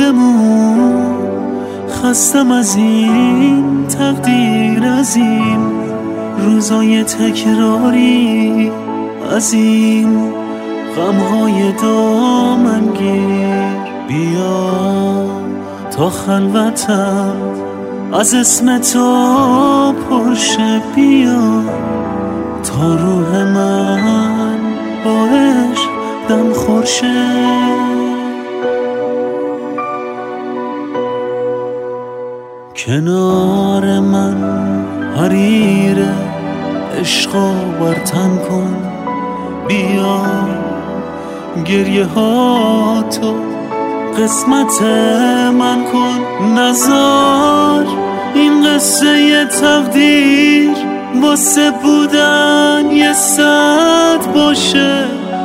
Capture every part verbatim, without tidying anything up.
بمون، خستم از این تقدیر، از این روزای تکراری، از این غمهای دامنگیر. بیا تا خلوتم از اسم تو پرشه، بیا تا روح من با عشق دم خورشه. کنار من حریر عشقا برتن کن، بیا گریه ها تو قسمت من کن. نزار این قصه ی تقدیر واسه بودن یه صد باشه،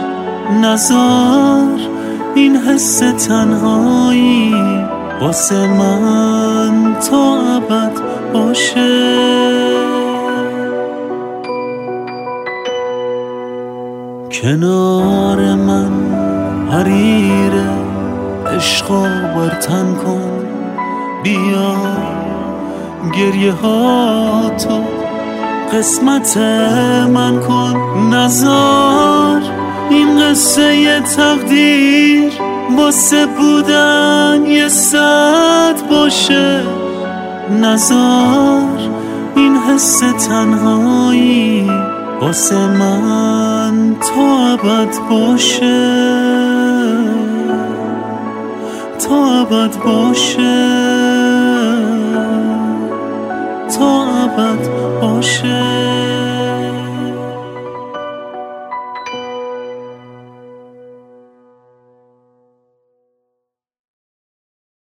نزار این حس تنهایی واسه من تا ابد باشه. کنار من حریر عشقا برتن کن، بیا گریه ها تو قسمت من کن. نزار این قصه ی تقدیر واسه بودن یه صد باشه، نزار این حس تنهایی واسه من تا ابد باشه، تا ابد باشه.